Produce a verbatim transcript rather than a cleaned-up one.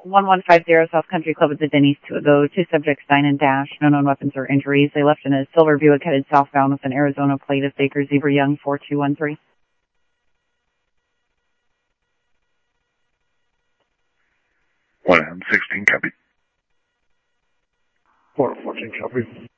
one one five zero South Country Club at the Denny's to a go. Two subjects, dine and dash. No known weapons or injuries. They left in a silver Buick headed southbound with an Arizona plate of Baker Zebra Young four two one three. one sixteen, copy. one fourteen, copy.